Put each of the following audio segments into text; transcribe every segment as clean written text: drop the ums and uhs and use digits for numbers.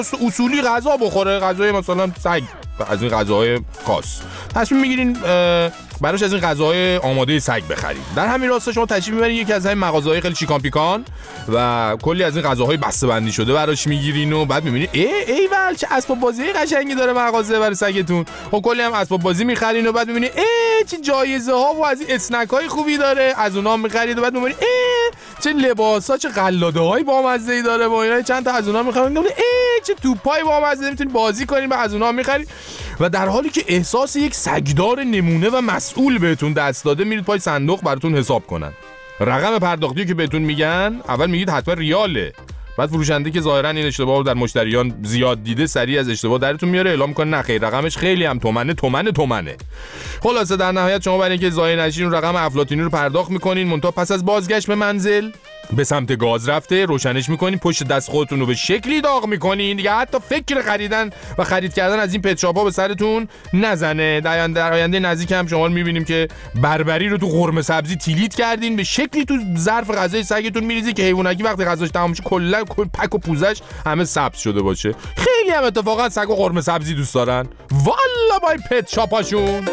اصولی غذا بخوره، غذای مثلا سگ، از این غذاهای خاص تصمیم میگیرین براش از این غذاهای آماده سگ بخرید. در همین راستا شما تشریف میبرین یکی از همین مغازه‌های خیلی چیکان پیکان و کلی از این غذاهای بسته‌بندی شده براش میگیرین و بعد میبینین ایول چه اسباب بازی قشنگی داره مغازه برای سگتون. خب کلی هم اسباب بازی میخرین و بعد میبینین چه جایزه ها و از این اسنک‌های خوبی داره، از اونها میخرید و بعد میبینین چه لباسا، چه قلاده‌های بامزه‌ای داره، با اینا چند تا از اونها میخرید، چه توپای بامزه میتونید بازی کنین و از اونها میخرید. و در حالی که احساس یک سگدار نمونه و مسئول بهتون دست داده، میرید پای صندوق براتون حساب کنن. رقم پرداختی که بهتون میگن اول میگید حتما ریاله، بعد فروشنده که ظاهرا این اشتباه رو در مشتریان زیاد دیده سریع از اشتباه درتون میاره، اعلام میکنه نه خیر رقمش خیلی هم تومنه. خلاصه در نهایت شما برای اینکه ضایع نشین رقم افلاطونی رو پرداخت میکنین، منتها پس از بازگشت به منزل به سمت گاز رفته روشنش میکنین، پشت دست خودتون رو به شکلی داغ میکنین دیگه حتی فکر خریدن و خرید کردن از این پت شاپ ها به سرتون نزنه. در آینده نزدیک هم شما رو میبینیم که بربری رو تو قرمه سبزی تیلیت کردین، به شکلی تو ظرف غذای سگتون میریزی که حیوانکی وقتی غذاش تمام شه کلا پک و پوزش همه سبز شده باشه. خیلی هم اتفاقا سگ و قرمه سبزی دوست دارن والا با این پت شاپاشون.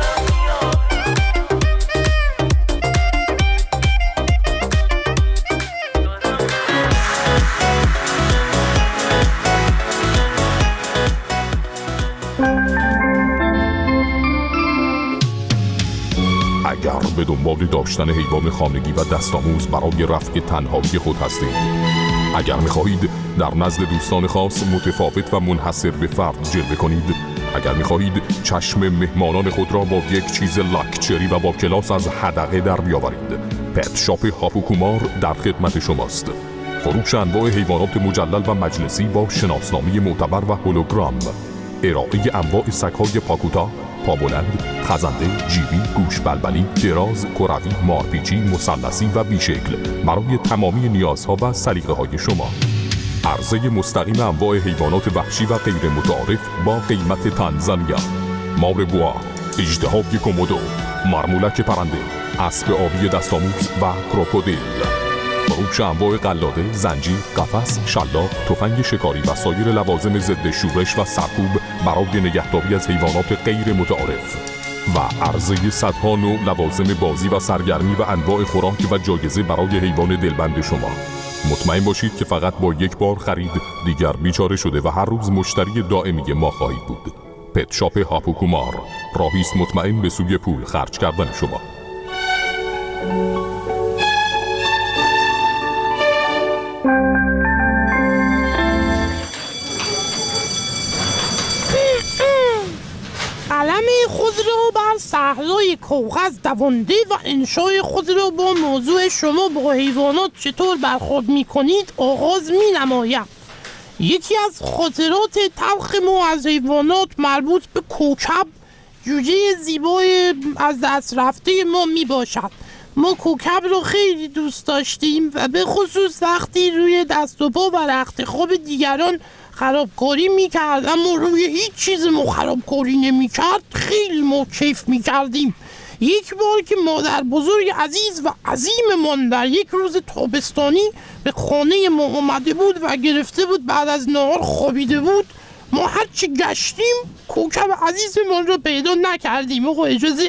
اگر به دنبال داشتن حیوان خانگی و دستآموز برای رفع تنهایی خود هستید، اگر می‌خواهید در نزد دوستان خاص متفاوت و منحصر به فرد جلوه کنید، اگر می‌خواهید چشم مهمانان خود را با یک چیز لاکچری و با کلاس از حدقه در بیاورید، پت شاپ هاپوکومار در خدمت شماست. فروش انواع حیوانات مجلل و مجلسی با شناسنامه معتبر و هولوگرام، ارائه انواع سگ‌های پاکوتا، پابلند، خزنده، جیبی، گوش بلبلی، دراز، کروی، مارپیچی، مثلثی و بیشکل برای تمامی نیازها و سلیقه‌های شما. عرضه مستقیم انواع حیوانات وحشی و غیر متعارف با قیمت تانزانیا، مار بوا، اژدهای کومودو، مارمولک پرنده، اسب آبی دستآموز و کروکودیل. فروش انواع قلاده، زنجیر، قفس، شلاق، تفنگ شکاری و سایر لوازم ضد شورش و سرکوب برای نگهداری از حیوانات غیر متعارف و عرضه صدها نوع لوازم بازی و سرگرمی و انواع خوراک و جایزه برای حیوان دلبند شما. مطمئن باشید که فقط با یک بار خرید دیگر بیچاره شده و هر روز مشتری دائمی ما خواهید بود. پت شاپ هاپوکومار، راهی است مطمئن به سوی پول خرج کردن شما. قلم خود را بر صحرای کاغذ دوانده و انشای خود را با موضوع شما با حیوانات چطور برخورد می کنید آغاز می نمایم. یکی از خاطرات تلخ ما از حیوانات مربوط به کوکب، جوجه زیبای از دست رفته ما می باشد. ما کوکب رو خیلی دوست داشتیم و به خصوص وقتی روی دست و پا و رخت خواب دیگران خرابکاری میکرد، اما روی هیچ چیز ما خرابکاری نمیکرد، خیلی ما کیف میکردیم. یک بار که مادر بزرگ عزیز و عظیممان در یک روز تابستانی به خانه ما اومده بود و گرفته بود بعد از نهار خوابیده بود، ما هرچی گشتیم کوکب عزیزمان رو پیدا نکردیم. آقا اجازه،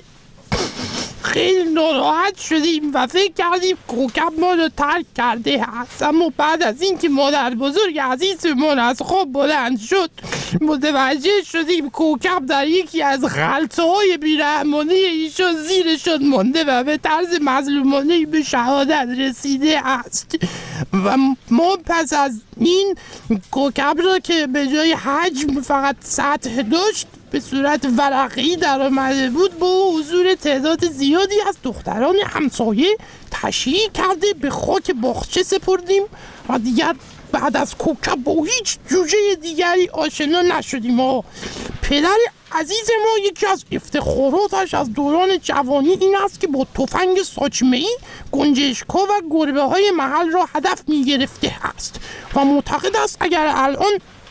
خیلی ناراحت شدیم و فکر کردیم کوکب ما رو ترک کرده هست، اما بعد از اینکه مادر بزرگ عزیزمون از خواب بلند شد متوجه شدیم کوکب در یکی از غلطه‌های بیرحمانه ایشان زیرشان مانده و به طرز مظلومانه‌ای به شهادت رسیده است. و ما پس از این کوکب را که به جای حجم فقط سطح داشت به صورت ورقی در آمده بود با حضور تعداد زیادی از دختران همسایه تشییع کرده به خاک باغچه سپردیم و دیگر بعد از کوکب با هیچ جوجه دیگری آشنا نشدیم. پدر عزیز ما یکی از افتخاراتش از دوران جوانی این است که با تفنگ ساچمه‌ای گنجشک‌ها و گربه‌های محل را هدف می‌گرفته است و معتقد است اگر الان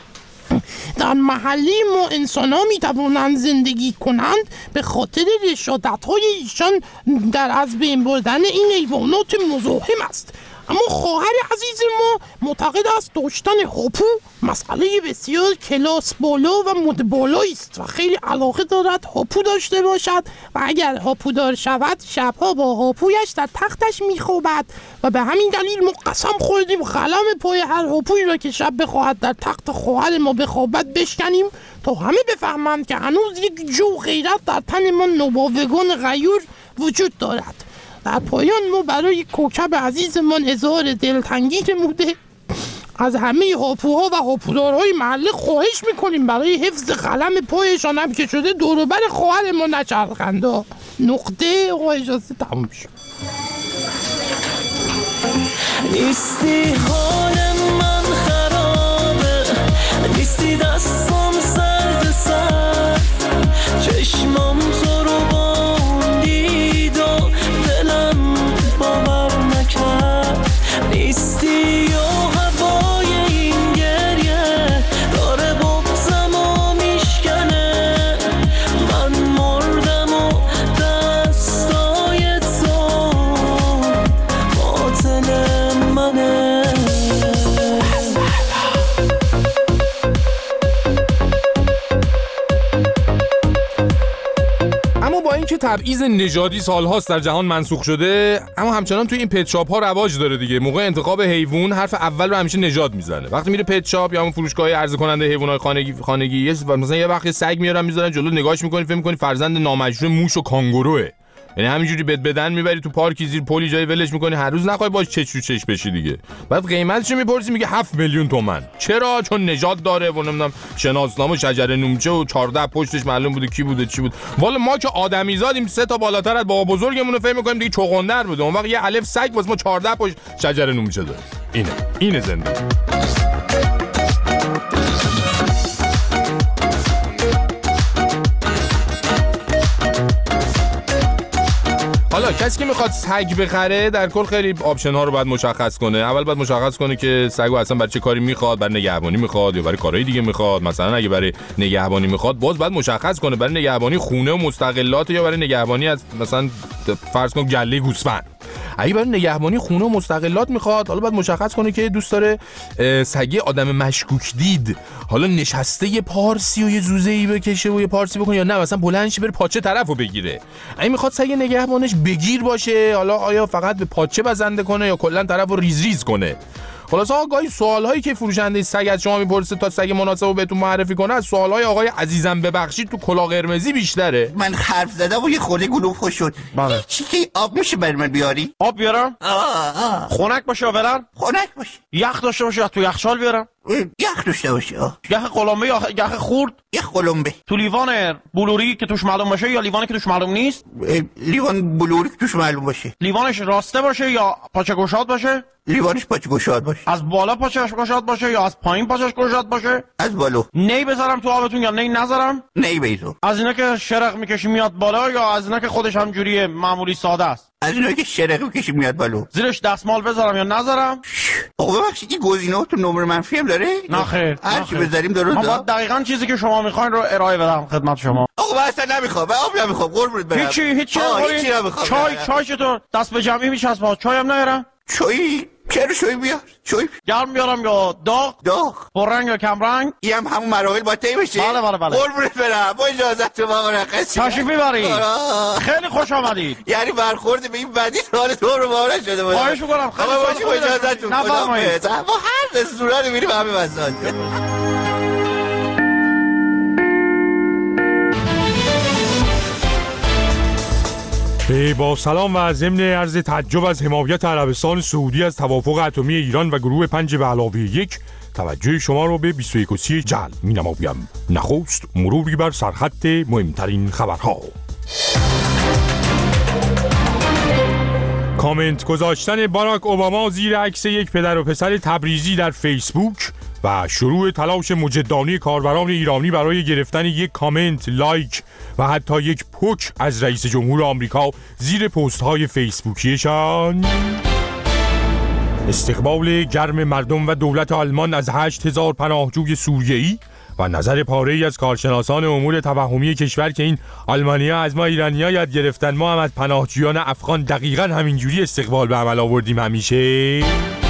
در محله ما انسان ها می توانند زندگی کنند به خاطر رشادت های ایشان در از بین بردن این حیوانات مزاحم است. اما خواهر عزیز ما معتقد است داشتن هاپو مسئله بسیار کلاس بالا و مد بالایی است و خیلی علاقه دارد هاپو داشته باشد و اگر هاپو دار شود شبها با هاپویش در تختش میخوابد و به همین دلیل ما قسم خوردیم قلم پای هر هاپویی را که شب بخواهد در تخت خواهر ما بخوابد بشکنیم تا همه بفهمند که هنوز یک جو غیرت در تن ما نوباوگان غیور وجود دارد. در پایان ما برای کوکب عزیزمان اظهار دلتنگی نموده از همه هاپوها و هاپودارهای محله خواهش میکنیم برای حفظ قلم پایشان هم که شده دوروبر خواهر ما نچرخند. نقطه آقا اجازه تموم شد. نیستی حال من خرابه، نیستی دستم سرد سرد، چشمم تو رو باندید و دلم باور نکرد. نیستی و هوای این گریه داره بغزم و میشکنه، من مردم و دستای تو قاتل منه. اما با اینکه تبعیض نژادی سالهاست در جهان منسوخ شده، اما همچنان توی این پت شاپ ها رواج داره دیگه. موقع انتخاب حیوان حرف اول رو همیشه نژاد میزنه. وقتی میره پت شاپ یا همون فروشگاه عرضه کننده حیوانات خانگی مثلا یه وقت سگ میارن میذارن جلو، نگاهش میکنی فکر میکنی فرزند نامجروح موش و کانگوروه. یعنی همینجوری بدن میبری تو پارکی زیر پلی جای ولش میکنی، هر روز نخوای باش چش رو چش بشی دیگه. بعد قیمتش میپرسی میگه 7 میلیون تومان. چرا؟ چون نژاد داره و نمیدونم شناسنامه شجره نومچه و 14 پشتش معلوم بوده کی بوده چی بود. والا ما که آدمیزادیم 3 تا بالاتر از بابا بزرگمون رو فهم میکنیم دیگه چغندر بوده. اون وقت یه الف سگ واسه ما 14 پشت شجره نومچه داره. اینه زندگی. حالا کسی که میخواد سگ بخره در کل خیلی آپشن ها رو باید مشخص کنه. اول باید مشخص کنه که سگو اصلا برای چه کاری میخواد، برای نگهبانی میخواد یا برای کارهای دیگه میخواد. مثلا اگه برای نگهبانی میخواد باز باید مشخص کنه برای نگهبانی خونه و مستقلات یا برای نگهبانی از مثلا فرض کن گله گوسفند. اگه برای نگهبانی خونه و مستقلات میخواد حالا باید مشخص کنه که دوست داره سگی آدم مشکوک دید، حالا نشسته یه پارسی و یه زوزه‌ای بکشه و یه پارسی بکنه یا نه مثلا بلند شه بره پاچه طرفو بگیره. اگه میخواد سگ نگهبانش بگیر باشه، حالا آیا فقط به پاچه بزنده کنه یا کلا طرفو ریز کنه. خلاص آقا گاهی سوال‌هایی که فروشنده سگ از شما میپرسه تا سگ مناسبو بهتون معرفی کنه از سوال‌های آقای عزیزم ببخشید تو کلاه قرمزی بیشتره. من حرف زدم و یه خورده گلوف خوش شد. بله. چی که آب میشه برای من بیاری؟ آب بیارم؟ خنک باشه آورم؟ خنک باشه. یخ داشته باشه یا تو یخچال بیارم؟ یخ داشته باشه. یخ قلمبه یا یخ خورد؟ یخ قلمبه. تو لیوان بلوری که توش معلوم باشه یا لیوانی که توش معلوم نیست؟ لیوان بلوری که توش معلوم باشه. لیوانش راسته باشه یا پاچه گشاد باشه؟ لیوانش پاچه گشاد باشه. از بالا پاچه‌اش گشاد باشه یا از پایین پاچه‌اش گشاد باشه؟ از بالا. نی بذارم تو آبتون یا نی نذارم؟ نی بیزو. از اینا که شرق میکشی میاد بالا یا از اینا که خودش هم جوری معمولی ساده است؟ از اینا که شرق میکشی میاد بالا. زیرش دستمال بذارم یا نذارم؟ آقا ببخشید این گزینه‌ها تو نمره منفی هم داره؟ نه خیر. هر چی بذاریم درسته. ما باید دقیقاً چیزی که شما میخواین رو ارائه بدم خدمت شما. آقا من اصلا نمیخوام. من آب نمیخوام. قربونت برم. هیچی نمیخوام. چای چطور؟ دست به جمعی میچسبه. چای هم نیارم؟ چای چرا چای بیار؟ چای گرم بیارم یا داغ؟ داغ. پررنگ یا کم رنگ؟ این همون مراحل با طی بشه؟ بله. قربونت برم. با اجازت تو با مرخصی. تشریف میبرید. خیلی خوش آمدید. یعنی برخورد به این بدی حال تو رو باور شده بود. خواهش می‌کنم. خیلی باشی با اجازتتون. نفرمایید. ما هر رستوران میریم همه وسایل. با سلام و ضمن عرض تعجب از حمایت عربستان سعودی از توافق اتمی ایران و گروه 5+1 توجه شما را به 21 جلب می‌نمایم. نخست مروری بر سرخط مهمترین خبرها. کامنت گذاشتن باراک اوباما زیر عکس یک پدر و پسر تبریزی در فیسبوک و شروع تلاش مجدانه کاربران ایرانی برای گرفتن یک کامنت، لایک و حتی یک پوک از رئیس جمهور آمریکا زیر پست‌های فیسبوکیشان. استقبال گرم مردم و دولت آلمان از 8000 پناهجوی سوریه‌ای و نظر پاره‌ای از کارشناسان امور توهمی کشور که این آلمانی‌ها از ما ایرانی‌ها یاد گرفتن، ما هم از پناهجویان افغان دقیقاً همینجوری استقبال به عمل آوردیم همیشه.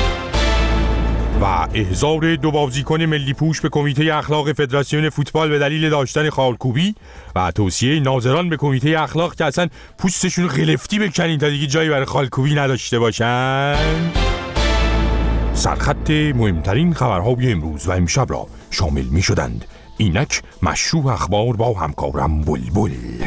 و احضار 2 بازیکن ملی پوش به کمیته اخلاق فدراسیون فوتبال به دلیل داشتن خالکوبی و توصیه ناظران به کمیته اخلاق که اصلا پوستشون غلفتی بکنین تا دیگه جایی برای خالکوبی نداشته باشن. سرخط مهمترین خبرهای امروز و امشب را شامل می شدند. اینک مشروع اخبار با همکارم بلبل.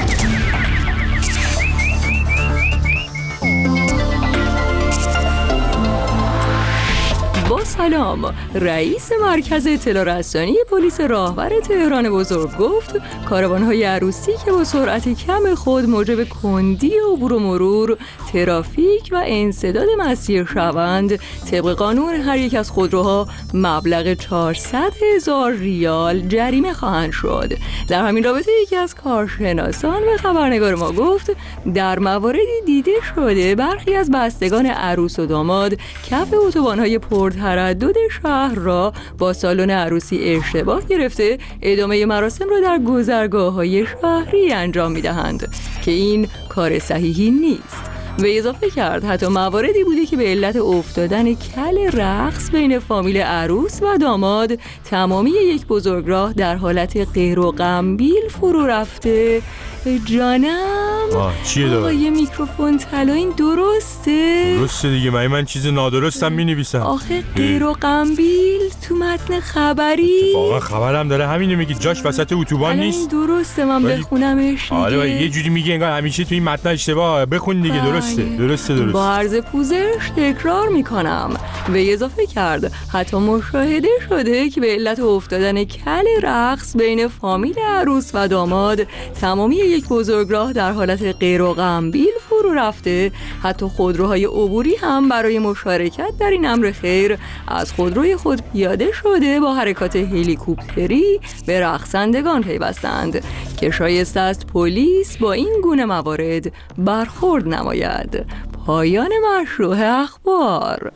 با سلام، رئیس مرکز اطلاع رسانی پلیس راهور تهران بزرگ گفت کاروان‌های عروسی که با سرعت کم خود موجب کندی عبور و مرور، ترافیک و انسداد مسیر شوند، طبق قانون هر یک از خودروها مبلغ 400,000 ریال جریمه خواهند شد. در همین رابطه یکی از کارشناسان به خبرنگار ما گفت در مواردی دیده شده برخی از بستگان عروس و داماد کف اتوبان‌های پرتردد شهر را با سالن عروسی اشتباه گرفته ادامه مراسم را در گذرگاه‌های شهری انجام می‌دهند که این کار صحیحی نیست. و اضافه کرد حتی مواردی بوده که به علت افتادن کل رقص بین فامیل عروس و داماد تمامی یک بزرگراه در حالت غیر و غمبیل فرو رفته. جانم چیه داره؟ یه میکروفون طلا این درسته؟ درسته دیگه، من چیز نادرستم می‌نویسم. آخه غیر و غمبیل تو متن خبری واقعا خبرم داره همینه میگه، جاش وسط اتوبان نیست. این درسته من بخونمش. آره یه جوری میگه انگار همیشه تو این متن اشتباه. بخون دیگه. درسته. با عرض پوزش تکرار میکنم. و اضافه کرد حتی مشاهده شده که به علت افتادن کل رقص بین فامیل عروس و داماد تمامی یک بزرگراه در حالت غیر و غمبیل فرو رفته. حتی خودروهای عبوری هم برای مشارکت در این امر خیر از خودروی خود پیاده شده با حرکات هلیکوپتری به رقصندگان پیوستند که شایسته است پلیس با این گونه موارد برخورد نماید. پایان مشروع اخبار.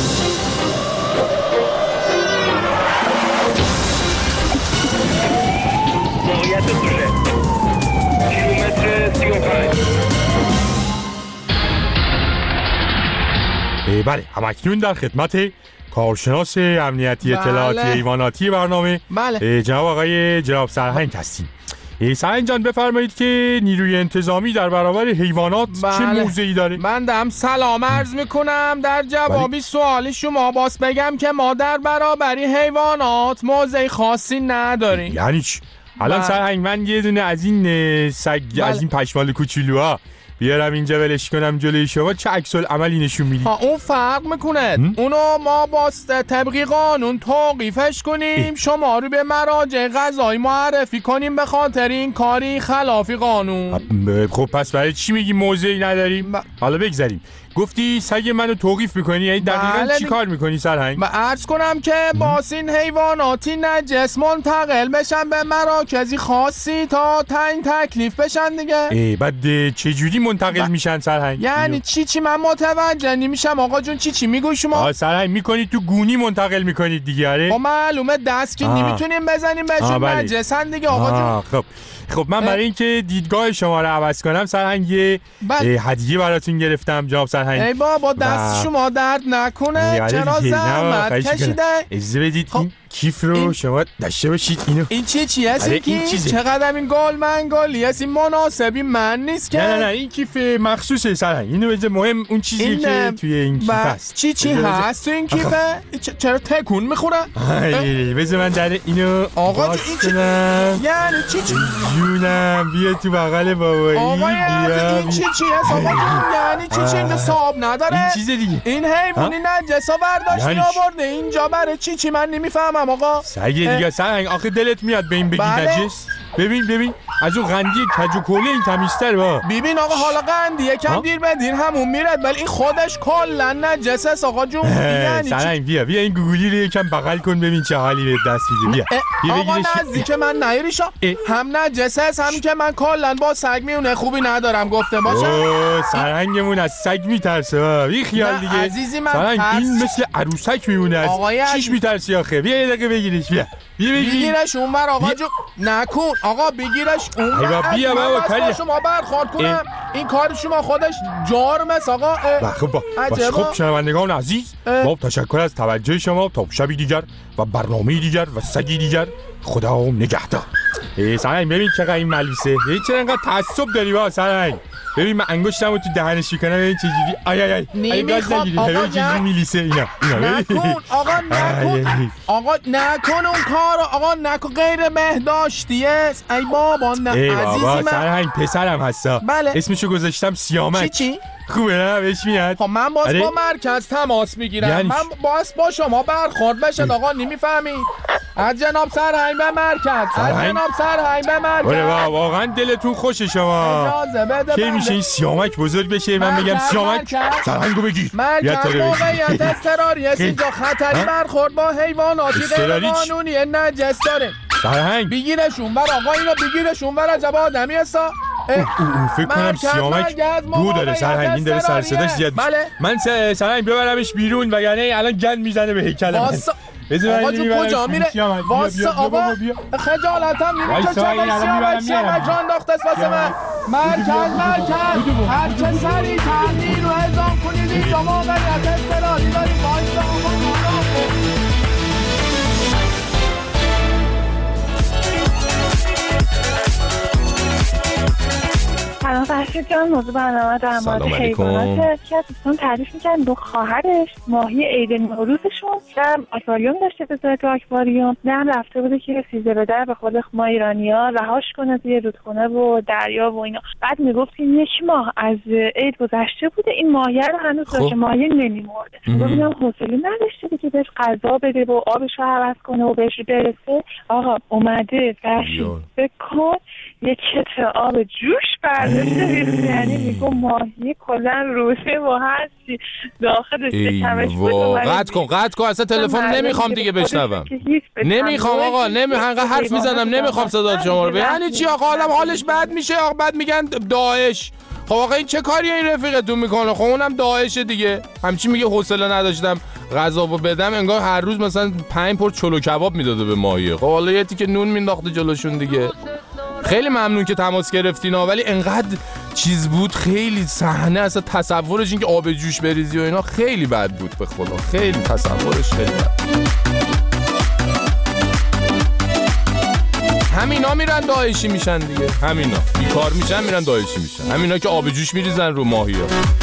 موقعیت دوشه کیلومتر 35. بله، همکنون در خدمت کارشناس امنیتی اطلاعاتی حیواناتی برنامه جناب آقای جناب سرهنگ هستیم. سرهنگ جان بفرمایید که نیروی انتظامی در برابر حیوانات چه موضعی داره؟ من دارم سلام عرض میکنم. در جوابی سوال شما باز بگم که ما در برابر حیوانات موضع خاصی نداریم. یعنی چی؟ الان سرهنگ من یه دونه از این سگ از این پشمال کوچولوها بیارم اینجا ولش کنم جلوی شما، چه عکس العملی نشون میدی؟ اون فرق میکنه. اونو ما با طبق قانون توقیفش کنیم، شما رو به مراجع قضایی معرفی کنیم به خاطر این کاری خلاف قانون. خب پس برای چی میگی موضعی نداریم؟ حالا بگذاریم. گفتی سگ منو توقیف میکنی، یعنی دقیقاً چی کار میکنی سرهنگ؟ عرض کنم که باسین حیواناتی نجس منتقل بشن به مراکزی خاصی تا تعیین تکلیف بشن دیگه. بعد چه جوری منتقل میشن سرهنگ؟ یعنی چی من متوجه نمیشم آقا جون. چی میگوی شما؟ سرهنگ میکنی تو گونی منتقل میکنید دیگه. آره معلومه دست که نمیتونیم بزنیم بهشون نجسن دیگه آقا جون. خب من برای اینکه دیدگاه شما رو عوض کنم سرهنگ یه هدیه براتون گرفتم جناب سرهنگ. ای بابا دست شما درد نکنه. چرا زحمت کشیده؟ اجازه بدید این کیف رو شما داشته باشید. این چی هست این کیف؟ چقدر این گل منگلی هست؟ این مناسبی من نیست که. نه این کیف مخصوصه سرهنگ. اینو بذار مهم اون چیزی که توی این کیف هست. چی هست تو این کیفه؟ چرا تکون میخوره؟ بذار من در اینو آقا این یعنی چی؟ جونم بیا تو بغل بابایی. آقا این چی هست آقا؟ یعنی چی اینجا صاحب نداره؟ این چیز دیگه. این حیوانی نجسا برداشتی آورده اینجا برای چی من نمیفهمم آقا. سگ دیگه سرهنگ آخه دلت میاد به این بگی نجس؟ ببین از اون قندی کج و کوله این تمیزتر با. ببین آقا حالا قندی یکم دیر به دیر همون میرد ولی این خودش کلا نجس است آقا جون. یعنی سرهنگ بیا این گوگلی رو یکم بغل کن ببین چه حالی به دست میده. بیا آقا نزدیک من نیریشا. هم نجس است هم که من کلا با سگ میونه خوبی ندارم گفته باشه. سرهنگمون از سگ میترسه. بی خیال دیگه عزیزی من سرهنگ این مثل عروسک میمونه. از چیش میترسی آخه. بیا یه دقیقه بگیریش. بیا بگیرش اونور آقا جو. نکن آقا بگیرش اونور. بیا بابا کاری شما برخورد کنم. این کار شما خودش جرم است آقا. خب شنوندگان عزیز، با تشکر از توجه شما. تا شبی دیگر و برنامه دیگر و سگی دیگر، خدا نگهدار. سرنگ ببین چقدر این ملوسه، چرا اینقدر تعصب داری با سرنگ؟ ببین من انگشتمو تو دهنش میکنم ببین چه جوری آی نمیخوام آقا چه میلیسه اینا نکن آقا نکن آقا نکن اون کارو آقا نکن. غیر مهداشتی است ای بابا نه عزیزی من. سرهنگ پسرم هستا. بله. اسمشو گذاشتم سیامک. چی؟ خوبه نه بهش میاد. خب من باز با مرکز تماس میگیرم. یعنی من باز با شما برخورد بشد آقا نمیفهمی. از جناب سرهنگ به مرکز. از جناب سرهنگ به مرکز. واقعا دلتون خوشه شما. اجازه بده. کی میشه این سیامک بزرگ بشه من بگم سیامک سرهنگو بگیر. مرکز موقعیت اضطراری است. اینجا خطری برخورد با حیواناتی غیر قانونی نجس داره. سرهنگ بگیرش اونور آقا، اینو بگیرش اونور. عجب آدمی هستا. فکر کنم سیامک دو داره سرهنگ. این داره سر صداش زیاد میشه. من سرهنگ ببرمش بیرون وگرنه الان گند میزنه به هیکلم. آقا جو کجا میره؟ واسه آقا خجالتم میره که چه سیامک جان داخت است واسه من. مرکز هر چه سریع تغییر رو اعزام کنید. اینجا موقعیت اضطراری داریم. واسه آقا سلام فرشید جان. موضوع برنامه در مورد حیوانات که دوستان تعریف میکنن. دو خواهرش ماهی عید نوروزشون هم آکواریوم داشته به صورت آکواریوم، نه هم رفته بوده که سیزه به در به خود ما ایرانی‌ها رهاش کنه توی رودخونه و دریا و اینا. بعد میگفت که 1 ماه از عید گذشته بوده این ماهی رو هنوز داشته. ماهی نمیمرده. گفتم حوصله نداشته که بهش غذا بده و آبش رو عوض کنه و بهش برسه. آقا اومده فرشید فکر کن یک کتر آب جوش برداشته ریخته. یعنی میگم ماهی کلا روشه و هرچی داخل شکمش بود. قطع کن اصلا تلفن نمیخوام دیگه بشنوم. نمیخوام آقا انقدر حرف میزنم نمیخوام صدا شما رو. یعنی چی آقا آدم حالش بد میشه آقا بعد میگن داعش. خب آقا این چه کاریه این رفیقتون میکنه؟ خب اونم داعشه دیگه. همچی میگه حوصله نداشتم غذابو بدم، انگار هر روز مثلا 5 پور چلو کباب میداده به ماهی. خب حالا یه تیکه نون مینداخته جلوشون دیگه. خیلی ممنون که تماس گرفتینا، ولی انقدر چیز بود، خیلی صحنه اصلا تصورش این که آب جوش بریزی و اینا خیلی بد بود به خدا. خیلی تصورش خیلی بد. همینا میرن داعشی میشن دیگه. همینا بیکار میشن میرن داعشی میشن. همینا که آب جوش میریزن رو ماهیا.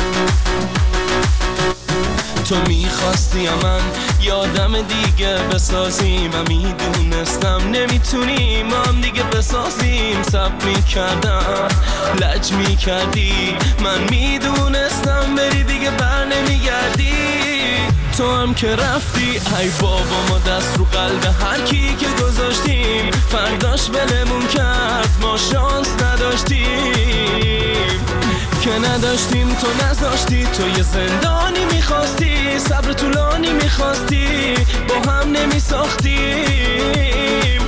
تو میخواستی من یادم دیگه بسازیم، من میدونستم نمیتونیم هم دیگه بسازیم. سب میکردم لج میکردی، من میدونستم بری دیگه بر نمیگردی. تو هم که رفتی ای بابا ما دست رو قلب هر کی که گذاشتیم، فرداش بلمون کرد ما شانس نداشتیم که نداشتیم. تو نذاشتی، تو یه زندانی میخواستی، صبر طولانی میخواستی، با هم نمیساختیم.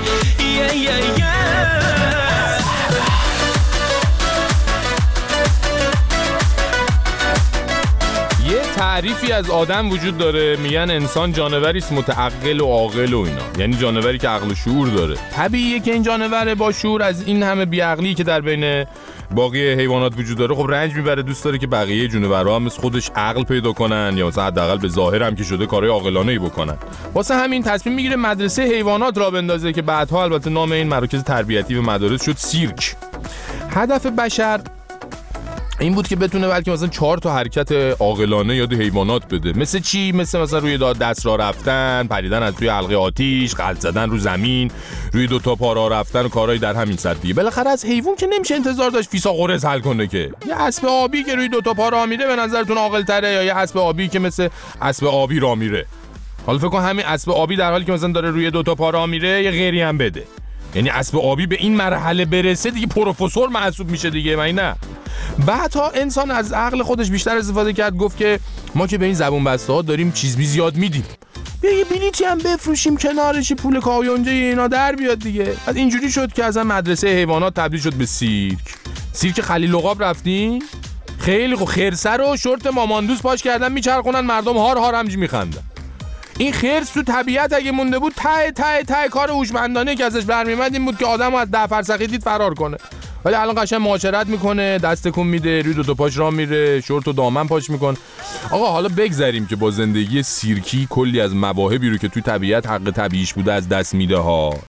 یه تعریفی از آدم وجود داره، میگن انسان جانوری است متعقل و عاقل و اینا، یعنی جانوری که عقل و شعور داره. طبیعیه که این جانور با شعور از این همه بیعقلی که در بین باقی حیوانات وجود داره خب رنج میبره، دوست داره که بقیه جونورها هم مثل خودش عقل پیدا کنن یا مثلا حداقل به ظاهر هم که شده کارهای عاقلانه‌ای بکنن. واسه همین تصمیم میگیره مدرسه حیوانات را بندازه که بعدها البته نام این مراکز تربیتی و مدارس شد سیرک. هدف بشر این بود که بتونه بلکه مثلا 4 تا حرکت عاقلانه یاد حیوانات بده. مثل چی؟ مثلا روی دست راه رفتن، پریدن از روی حلقه آتیش، غلط زدن رو زمین، روی 2 تا پا راه رفتن و کارهای در همین سطح دیگه. بالاخره از حیوان که نمیشه انتظار داشت فیثاغورس حل کنه که. یه اسب آبی که روی 2 تا پا راه میره به نظرتون عاقل‌تره یا یه اسب آبی که مثل اسب آبی راه میره؟ حالا فکر کن همین اسب آبی در حالی که مثلا داره روی 2 تا پا راه میره یه غیری هم بده. یعنی اسب آبی به این مرحله برسه دیگه پروفسور محسوب میشه دیگه، معنی نه؟ بعدها انسان از عقل خودش بیشتر استفاده کرد، گفت که ما که به این زبون بسته ها داریم چیز زیاد میدیم، بیا یه بلیطی هم بفروشیم کنارش پول کایونجه اینا در بیاد دیگه. از اینجوری شد که اصلا مدرسه حیوانات تبدیل شد به سیرک خلیل عقاب. رفتین؟ خیلی خیرسر و شورت ماماندوز پاش کردن میچرخونن، مردم هار همجی میخندن. این خرس تو طبیعت اگه مونده بود ته کار هوشمندانه که ازش برمی‌اومد این بود که آدمو از 10 فرسخی دید فرار کنه. ولی الان قشنگ معاشرت میکنه، دست تکون میده، روی 2 پاش راه میره، شورت و دامن پاش میکنه. آقا حالا بگذریم که با زندگی سیرکی کلی از مواهبی رو که تو طبیعت حق طبیعیش بوده از دست میده ها.